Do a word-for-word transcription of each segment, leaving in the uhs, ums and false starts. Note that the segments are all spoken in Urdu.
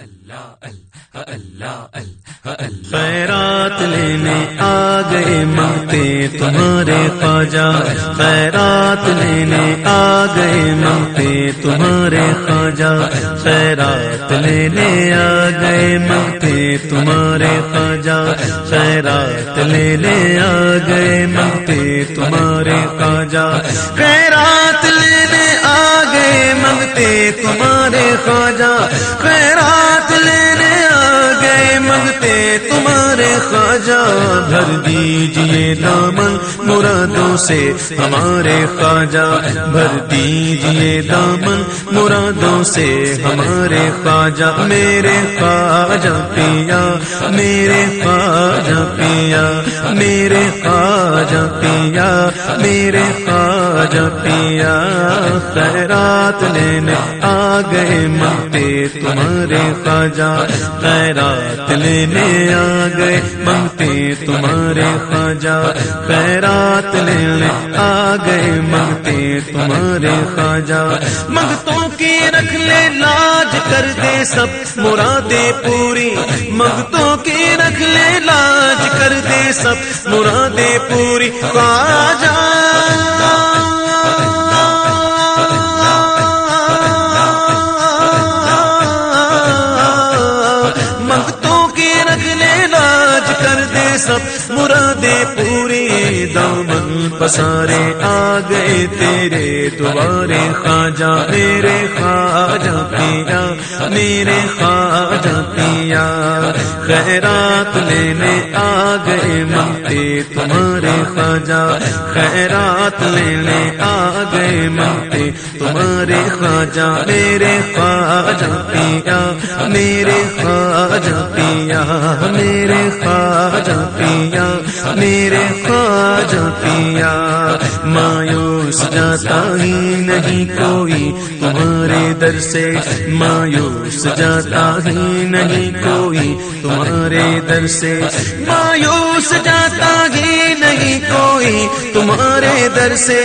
خیرات لینے آ گئے مانگتے تمہارے خواجہ، خیرات لینے آ گئے مانگتے تمہارے خواجہ، خیرات لینے آ گئے مانگتے تمہارے خواجہ، خیرات لینے آ گئے مانگتے تمہارے خواجہ، خیرات لینے آ گئے مانگتے تمہارے خواجہ، خیرات لینے آ گئے مانگتے تمہارے خواجہ، بھر دیجئے دامن مرادوں سے ہمارے خواجہ، بھر دیجئے دامن مرادوں سے ہمارے خواجہ، میرے خواجہ پیا، میرے خواجہ پیا، میرے خواجہ پیا، میرے خواجہ پیا، خیرات لینے آ گئے مانگتے تمہارے خواجہ، خیرات لینے آ گئے مانگتے تمہارے خواجہ، خیرات لینے آ گئے مانگتے تمہارے خواجہ، منگتوں کی رکھ لے لاج کر دے سب مرادیں پوری، منگتوں کی رکھ لے لاج کر دے سب مرادیں پوری، خواجہ سب مرادیں پوری، دامن پسارے آ گئے تیرے دوبارے خواجہ، میرے خواجہ پیا، میرے خواجہ پیا، خیرات لینے آ گئے مانگتے تمہارے خواجہ، خیرات لینے آ گئے مانگتے تمہارے خواجہ، میرے خواجہ پیا، میرے خواجہ پیا، میرے خواجہ پیا، میرے خواجہ پیا، مایوس جاتا ہی نہیں کوئی تمہارے در سے، مایوس جاتا ہی نہیں کوئی تمہارے در سے، مایوس جاتا ہی نہیں کوئی تمہارے در سے،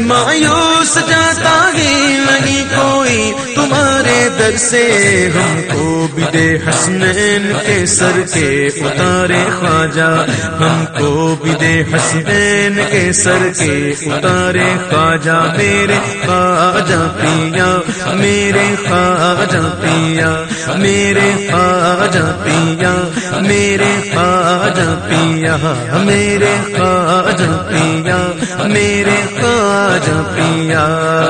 مایوس جاتا ہی نہیں کوئی تمہارے در سے، ہم کو بھی دے حسنین کے سر کے اتارے خواجہ، ہم کو بھی دے حسنین کے سر کے اتارے خواجہ، میرے خواجہ پیا، میرے خواجہ پیا، میرے خواجہ پیا، میرے خواجہ پیا، میرے خواجہ پیا، میرے خواجہ پیا،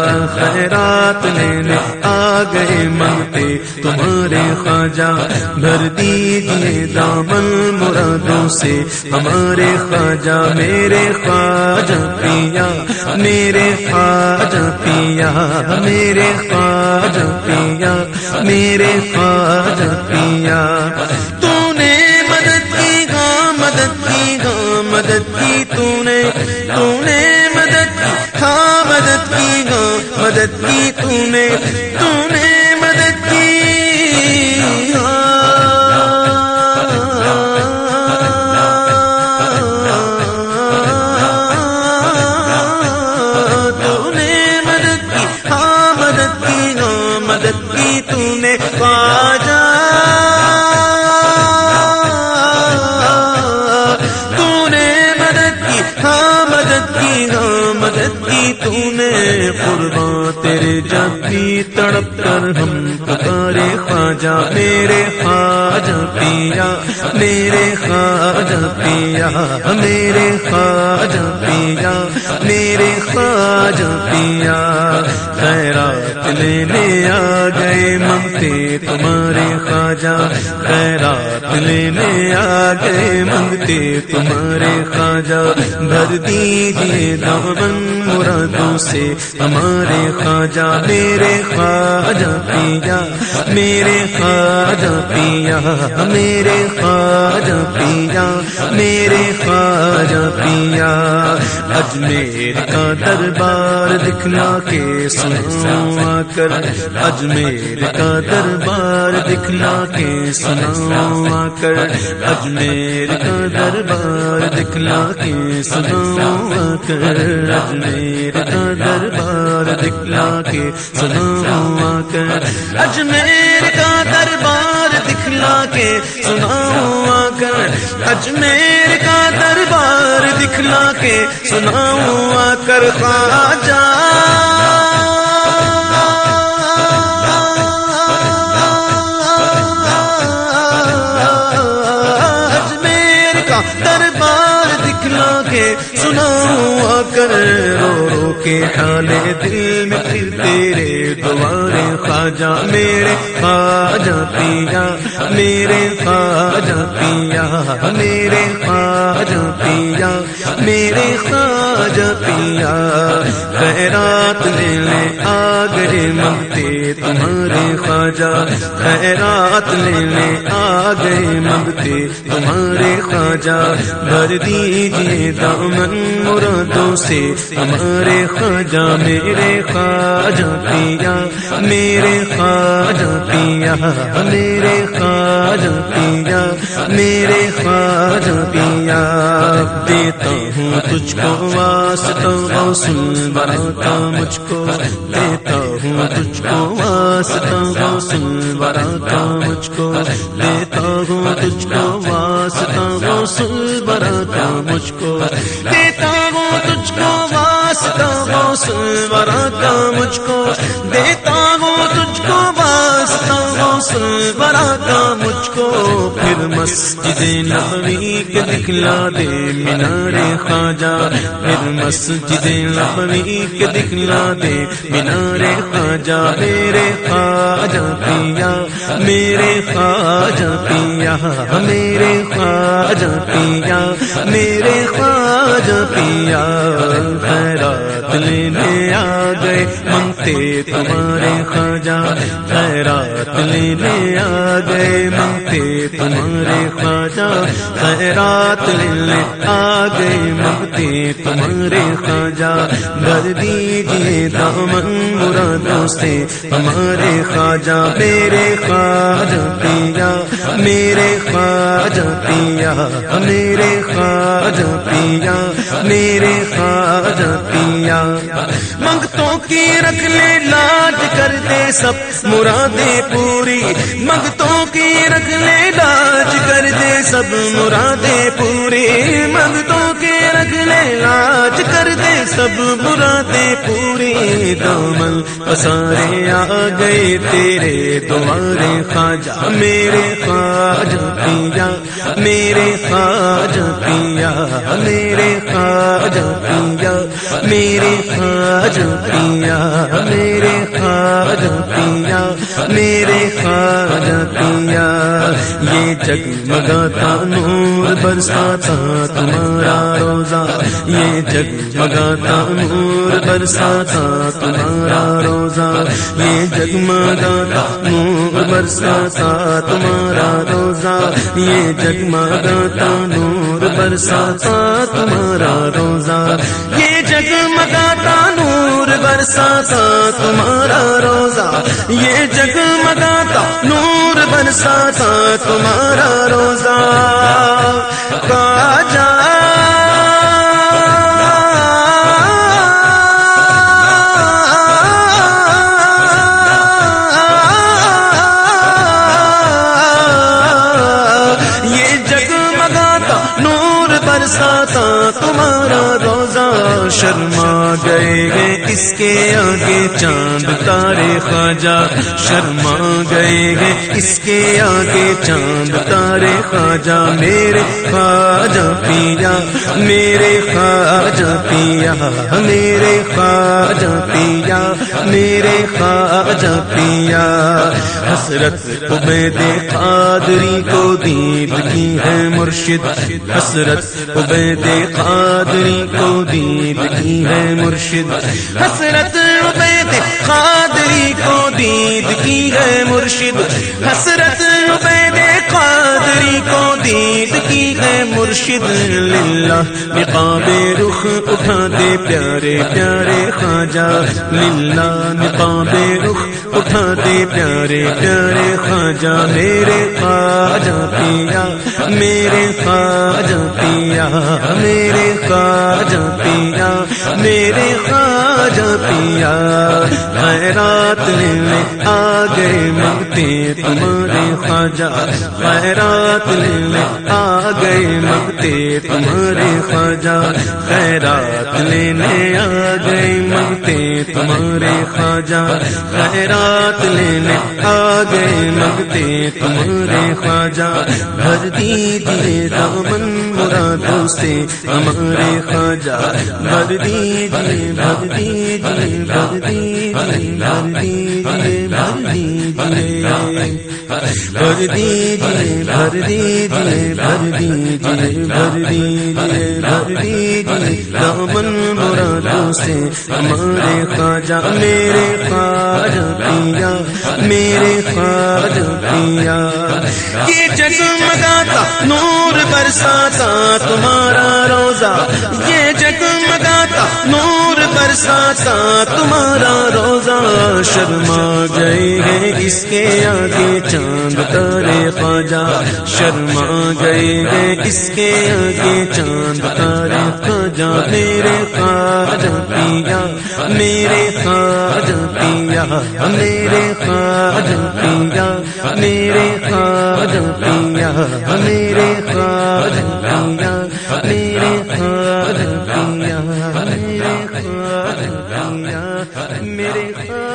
خیرات لینے آ گئے مانگتے تمہارے خواجہ، بھر دیجئے دامن مرادوں سے ہمارے خواجہ، میرے خواجہ پیا، میرے خواجہ پیا، میرے خواجہ پیا، میرے خواجہ پیا، تو نے مدد کی ہاں مدد کی ہاں مدد کی، تو نے تو نے مدد کی ہاں مدد کی ہاں مدد کی، تو نے تو نے مدد کی خواجہ، تو نے مدد کی ہاں مدد کی ہاں مدد کی، تو نے قرباں تیرے جب بھی تڑپ کر ہم پکارے خواجہ، میرے خواجہ پیا، میرے خواجہ پیا، میرے خواجہ پیا، میرے خواجہ پیا، خیرات لینے آ گئے مانگتے تمہارے خواجہ، خیرات لینے آ گئے مانگتے تمہارے خواجہ، بھر دیجئے دامن مرادوں سے ہمارے خواجہ، میرے خواجہ پیا، میرے خواجہ پیا، میرے خواجہ پیا، میرے خواجہ پیا، اجمیر کا دربار دکھلا کے سناؤ آ کر، اجمیر کا دربار دکھلا کے سناؤ آ کر، اجمیر کا دربار دکھلا کے سناؤ آ کر، اجمیر کا دربار دکھلا کے سناؤ آ کر، اجمیر کا دربار کے سناؤں آ کر، اجمیر کا دربار دکھلا کے سناؤں آ کر خواجہ سناؤں آ کر، رو رو کے حالے دل میں پھر تیرے دوارے خواجہ میرے خواجہ پیا، میرے خواجہ پیا، میرے خواجہ پیا، میرے خواجہ پیا، خیرات لینے آ گئے منگتے تمہارے خواجہ، خیرات لینے آ گئے منگتے تمہارے خواجہ، بھر دیجیے دامن مرادوں سے ہمارے خواجہ، میرے خواجہ پیا، میرے خواجہ پیا، میرے خواجہ پیا، میرے خواجہ پیا، دیتا ہوں تجھ کو واسطہ غوث الورا کا، مجھ کو دیتا ہوں تجھ کو واسطہ غوث الورا کا، مجھ کو دیتا ہوں تجھ کو واسطہ غوث الورا کا، مجھ کو دیتا ہوں تجھ کو واسطہ غوث الورا کا، مجھ کو دیتا ہوں تجھ کو واسطہ غوث الورا کا، مجھ کو پھر مسجد نبوی کے دکھلا دے مینار خواجہ، پھر مسجد نبوی کے دکھلا دے مینار خواجہ، میرے خواجہ پیا، میرے خواجہ پیا، میرے خواجہ پیا، میرے خواجہ پیا، خیرات لینے آ گئے منگتے تمہارے خواجہ، خیرات لینے آ گئے منگتے تمہارے خواجہ، خیرات لینے آ گئے منگتے تمہارے خواجہ، بھر دیجیے دامن مرادوں سے ہمارے خواجہ، میرے خواجہ پیا، میرے خواجہ پیا، میرے خواجہ پیا، میرے خواجہ پیا، منگتوں کی رکھ لے لاج کر دے سب مرادیں پوری، منگتوں کی رکھ لے لاج کر دے سب مرادیں پوری، منگتوں کی رکھ لے لاج کر دے سب مرادیں پوری، دامن پسارے آ گئے تیرے دوارے خواجہ، میرے خواجہ پیا، میرے خواجہ پیا، میرے خواجہ پیا، میرے خواجہ پیا، میرے خواجہ پیا، میرے خواجہ پیا، یہ جگمگاتا نور برساتا تمہارا روزہ، یہ جگمگاتا نور برساتا تمہارا روزہ، یہ جگمگاتا نور برساتا تمہارا روزہ، یہ جگمگاتا نور برساتا تمہارا روزہ، یہ جگمگاتا نور برساتا تمہارا روزہ، یہ جگمگاتا نور برساتا تمہارا روزہ، خواجہ برساتا تمہارا روزہ، شرما گئے گے اس کے آگے چاند تارے خواجہ، شرما گئے گے اس کے آگے چاند تارے خواجہ، میرے خواجہ پیا، میرے خواجہ پیا، میرے خواجہ پیا، میرے خواجہ پیا، حسرت عبید قادری کو دید کی ہے مرشد، حسرت عبید قادری کو دید کی ہے مرشد، حسرت عبید قادری کو دید کی ہے مرشد، حسرت عبید قادری کو دید کی ہے مرشد، للہ نقاب رخ اٹھا دے پیارے پیارے خواجہ، للہ نقاب رخ اٹھا دے پیارے پیارے خواجہ، میرے خواجہ پیا، میرے خواجہ پیا، میرے خواجہ پیا، میرے خواجہ پیا، خیرات لینے آ گئے منگتے تمہارے خواجہ خیرات لینے آ گئے مانگتے تمہارے خواجہ خیرات لینے آ گئے مانگتے تمہارے خواجہ خیرات لینے آ گئے مانگتے تمہارے خواجہ بھر دیجئے دامن مرادوں سے ہمارے خواجہ بھر دیجئے بھر دیجئے بھر دیجئے بھر دیجئے بھر دیجئے بھر دیجئے بھر دیجئے بھر دیجئے بھر دیجئے بھر دیجئے دامن مرادوں سے ہمارے خواجہ میرے خواجہ پیا میرے خواجہ پیا یہ جگمگاتا نور برساتا تمہارا روزہ یہ جگمگاتا نور برساتا تمہارا روزہ شرما گئے ہیں اس کے آگے چاند تارے خواجہ شرما گئے ہیں اس کے آگے چاند تارے خواجہ میرے خواجہ پیا میرے خواجہ پیا میرے خواجہ پیا میرے خواجہ پیا میرے خواجہ پیا میرے خواجہ پیا میرے خواجہ پیا میرے خواجہ